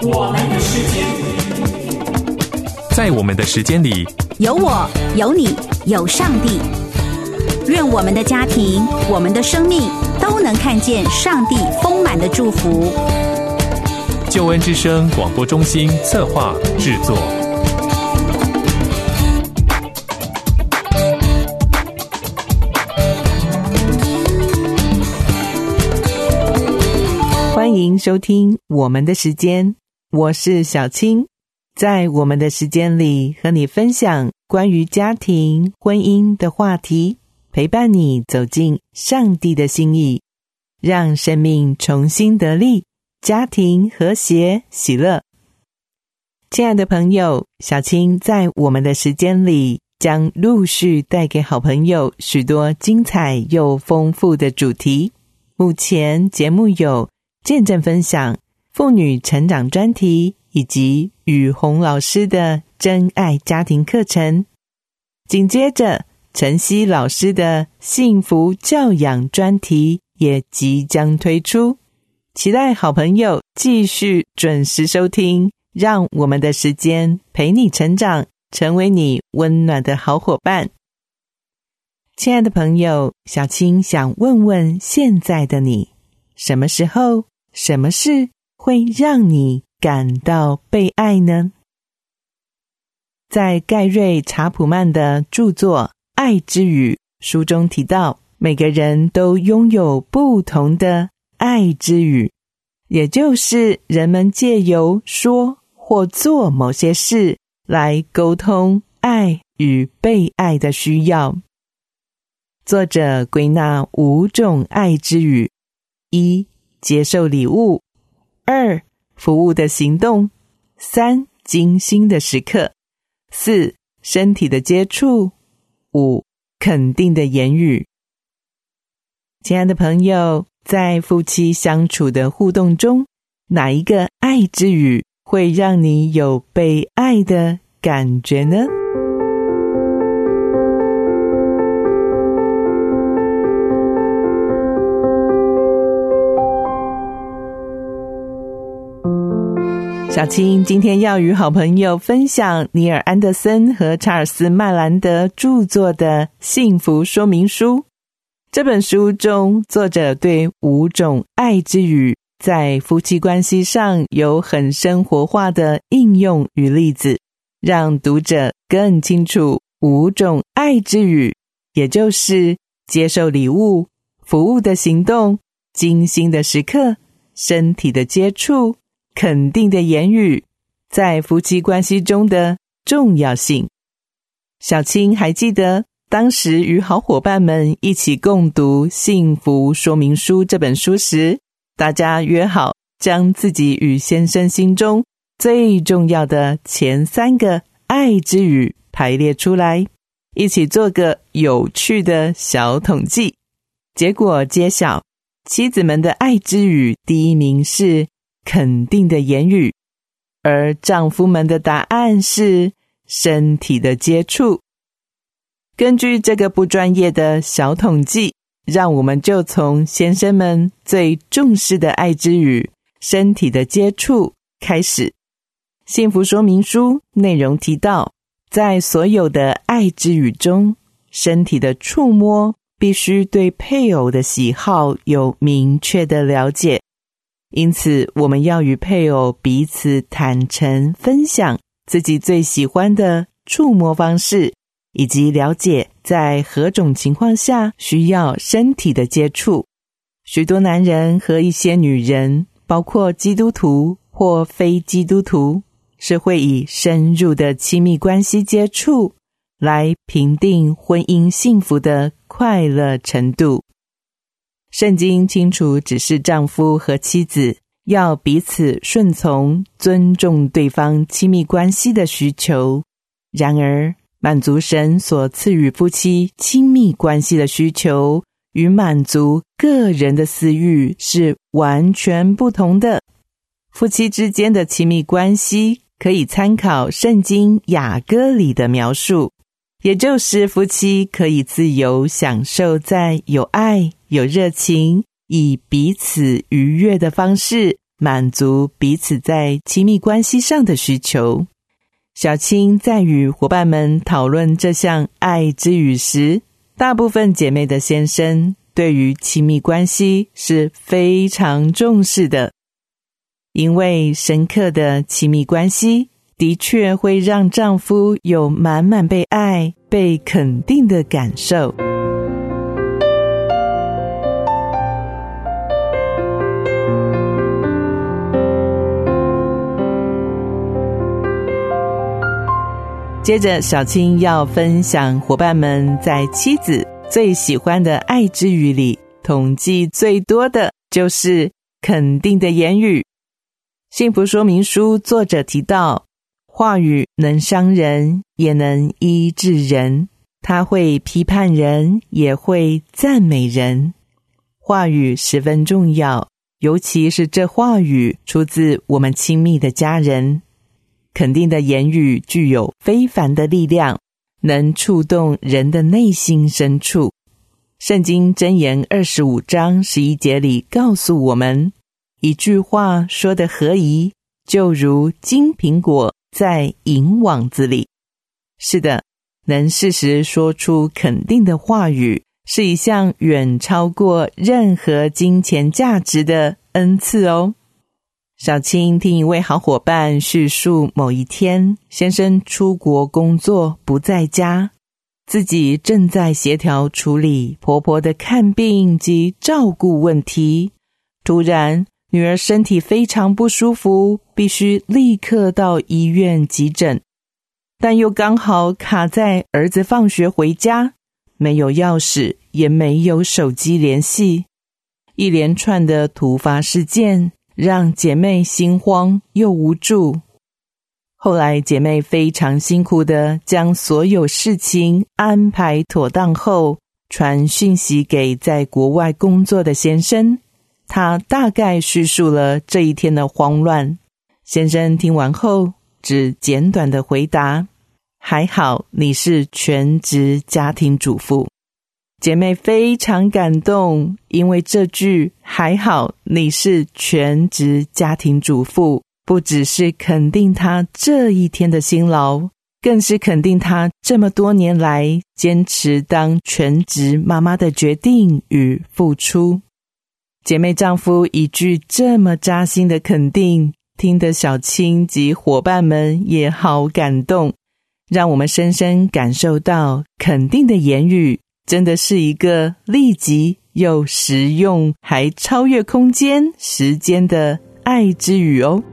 我们的时间， 在我们的时间里， 有我，有你，有上帝。愿我们的家庭，我们的生命都能看见上帝丰满的祝福。 救恩之声广播中心策划制作。 欢迎收听我们的时间，我是小青。在我们的时间里，和你分享关于家庭、婚姻的话题，陪伴你走进上帝的心意，让生命重新得力，家庭和谐喜乐。亲爱的朋友，小青在我们的时间里将陆续带给好朋友许多精彩又丰富的主题。目前节目有见证分享、妇女成长专题以及雨红老师的真爱家庭课程。紧接着晨曦老师的幸福教养专题也即将推出，期待好朋友继续准时收听，让我们的时间陪你成长，成为你温暖的好伙伴。亲爱的朋友，小青想问问现在的你，什么时候、什么事会让你感到被爱呢？在盖瑞·查普曼的著作《爱之语》书中提到，每个人都拥有不同的爱之语，也就是人们借由说或做某些事来沟通爱与被爱的需要。作者归纳5种爱之语： 1. 接受礼物； 2. 服务的行动； 3. 精心的时刻； 4. 身体的接触； 5. 肯定的言语。亲爱的朋友，在夫妻相处的互动中，哪一个爱之语会让你有被爱的感觉呢？小青今天要与好朋友分享尼尔·安德森和查尔斯·麦兰德著作的《幸福说明书》。这本书中，作者对5种爱之语在夫妻关系上有很生活化的应用与例子，让读者更清楚5种爱之语，也就是接受礼物、服务的行动、精心的时刻、身体的接触、肯定的言语，在夫妻关系中的重要性。小青还记得当时与好伙伴们一起共读《幸福说明书》这本书时，大家约好将自己与先生心中最重要的前3个爱之语排列出来，一起做个有趣的小统计。结果揭晓，妻子们的爱之语第1名是肯定的言语，而丈夫们的答案是身体的接触。根据这个不专业的小统计，让我们就从先生们最重视的爱之语身体的接触开始。幸福说明书内容提到，在所有的爱之语中，身体的触摸必须对配偶的喜好有明确的了解，因此我们要与配偶彼此坦诚分享自己最喜欢的触摸方式，以及了解在何种情况下需要身体的接触。许多男人和一些女人，包括基督徒或非基督徒，是会以深入的亲密关系接触来评定婚姻幸福的快乐程度。圣经清楚指示丈夫和妻子要彼此顺从，尊重对方亲密关系的需求。然而，满足神所赐予夫妻亲密关系的需求与满足个人的私欲是完全不同的。夫妻之间的亲密关系可以参考圣经雅歌里的描述，也就是夫妻可以自由享受在有爱、有热情，以彼此愉悦的方式满足彼此在亲密关系上的需求。小青在与伙伴们讨论这项爱之语时，大部分姐妹的先生对于亲密关系是非常重视的，因为深刻的亲密关系的确会让丈夫有满满被爱、被肯定的感受。接着，小青要分享伙伴们在妻子最喜欢的爱之语里，统计最多的就是肯定的言语。幸福说明书作者提到，话语能伤人，也能医治人，它会批判人，也会赞美人。话语十分重要，尤其是这话语出自我们亲密的家人。肯定的言语具有非凡的力量，能触动人的内心深处。圣经箴言25章11节里告诉我们，一句话说得合宜，就如金苹果在银网子里。是的，能适时说出肯定的话语，是一项远超过任何金钱价值的恩赐哦。小青听一位好伙伴叙述，某一天先生出国工作不在家，自己正在协调处理婆婆的看病及照顾问题，突然女儿身体非常不舒服，必须立刻到医院急诊，但又刚好卡在儿子放学回家，没有钥匙，也没有手机联系。一连串的突发事件让姐妹心慌又无助。后来姐妹非常辛苦地将所有事情安排妥当后，传讯息给在国外工作的先生，他大概叙述了这一天的慌乱。先生听完后只简短地回答，还好你是全职家庭主妇。姐妹非常感动，因为这句还好你是全职家庭主妇，不只是肯定她这一天的辛劳，更是肯定她这么多年来坚持当全职妈妈的决定与付出。姐妹丈夫一句这么扎心的肯定，听得小青及伙伴们也好感动，让我们深深感受到肯定的言语真的是一个立即又实用，还超越空间、时间的爱之语哦。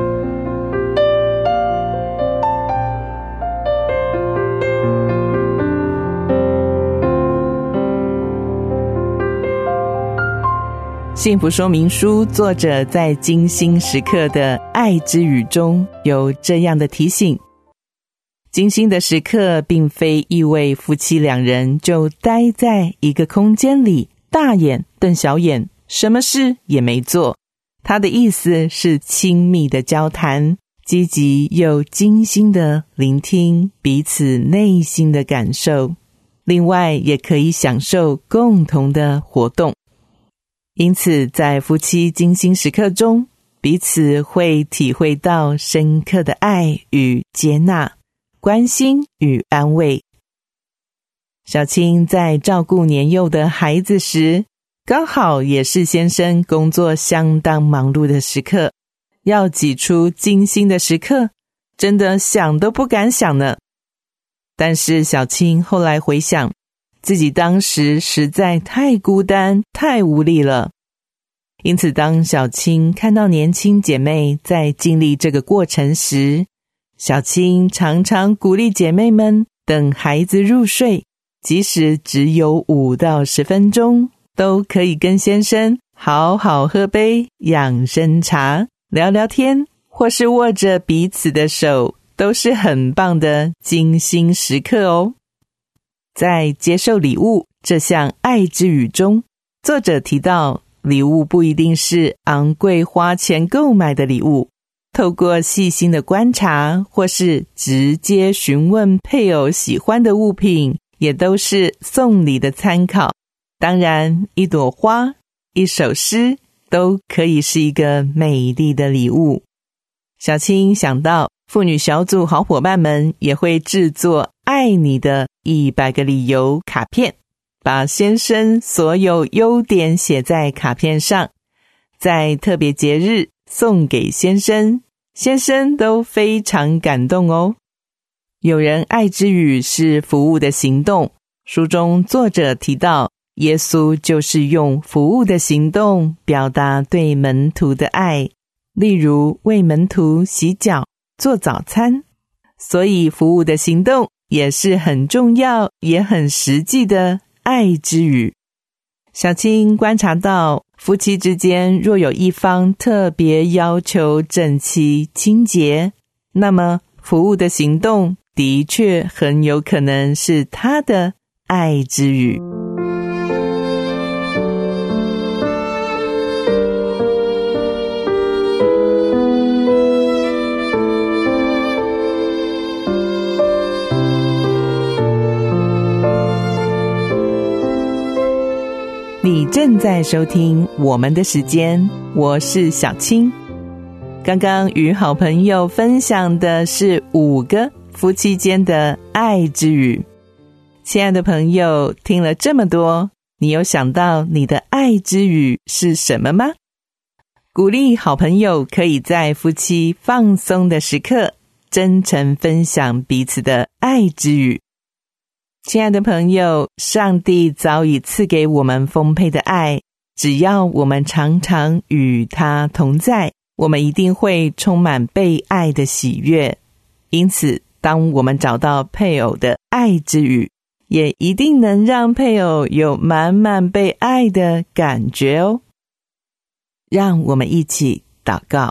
幸福说明书作者在精心时刻的爱之语中有这样的提醒，精心的时刻并非意味夫妻两人就待在一个空间里大眼瞪小眼，什么事也没做。他的意思是亲密的交谈，积极又精心的聆听彼此内心的感受，另外也可以享受共同的活动。因此在夫妻精心时刻中，彼此会体会到深刻的爱与接纳，关心与安慰。小青在照顾年幼的孩子时，刚好也是先生工作相当忙碌的时刻，要挤出精心的时刻，真的想都不敢想呢。但是小青后来回想，自己当时实在太孤单、太无力了。因此当小青看到年轻姐妹在经历这个过程时，小青常常鼓励姐妹们等孩子入睡，即使只有5到10分钟，都可以跟先生好好喝杯养生茶，聊聊天，或是握着彼此的手，都是很棒的精心时刻哦。在接受礼物这项爱之语中，作者提到，礼物不一定是昂贵花钱购买的礼物，透过细心的观察，或是直接询问配偶喜欢的物品，也都是送礼的参考。当然，一朵花、一首诗都可以是一个美丽的礼物。小青想到妇女小组好伙伴们也会制作爱你的100个理由卡片，把先生所有优点写在卡片上，在特别节日送给先生，先生都非常感动哦。有人爱之语是服务的行动，书中作者提到耶稣就是用服务的行动表达对门徒的爱，例如为门徒洗脚、做早餐，所以服务的行动也是很重要也很实际的爱之语。小青观察到，夫妻之间若有一方特别要求整齐清洁，那么服务的行动的确很有可能是他的爱之语。你正在收听我们的时间，我是小青。刚刚与好朋友分享的是5个夫妻间的爱之语。亲爱的朋友，听了这么多，你有想到你的爱之语是什么吗？鼓励好朋友可以在夫妻放松的时刻，真诚分享彼此的爱之语。亲爱的朋友，上帝早已赐给我们丰沛的爱，只要我们常常与他同在，我们一定会充满被爱的喜悦。因此，当我们找到配偶的爱之语，也一定能让配偶有满满被爱的感觉哦。让我们一起祷告。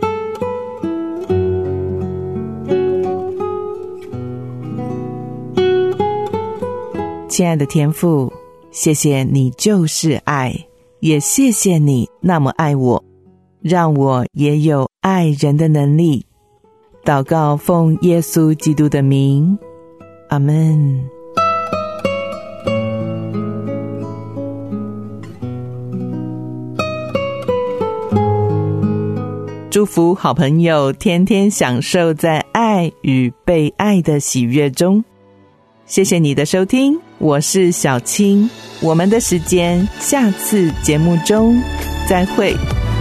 亲爱的天父，谢谢你就是爱，也谢谢你那么爱我，让我也有爱人的能力。祷告奉耶稣基督的名，阿们。祝福好朋友天天享受在爱与被爱的喜悦中。谢谢你的收听，我是小青，我们的时间下次节目中再会。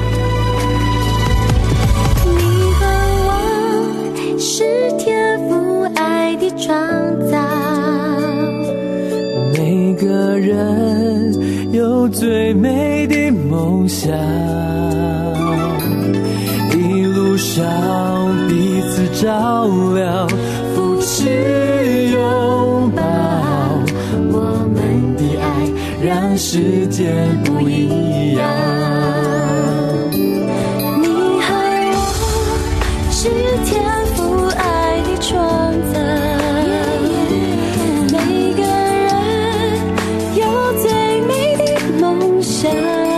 你和我是天父爱的创造， 每个人有最美的梦想，一路上彼此照亮，扶持拥抱，我们的爱让世界不一样。 你和我是天父爱的创造，每个人有最美的梦想，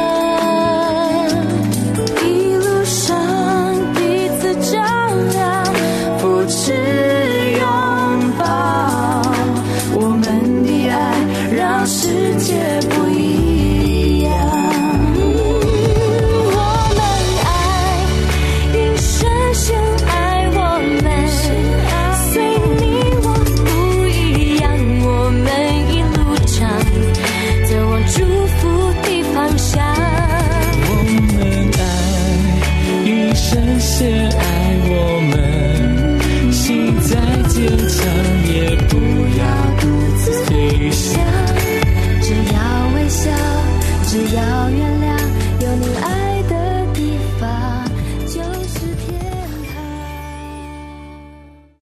一路上彼此照亮，扶持拥抱，我们的爱让世界不一样。我们爱，因深深爱我们，随你我不一样，我们一路上走往祝福的方向。 我们爱，因深深爱我们，心再坚强也不要独自退下， 只要微笑，只要原谅。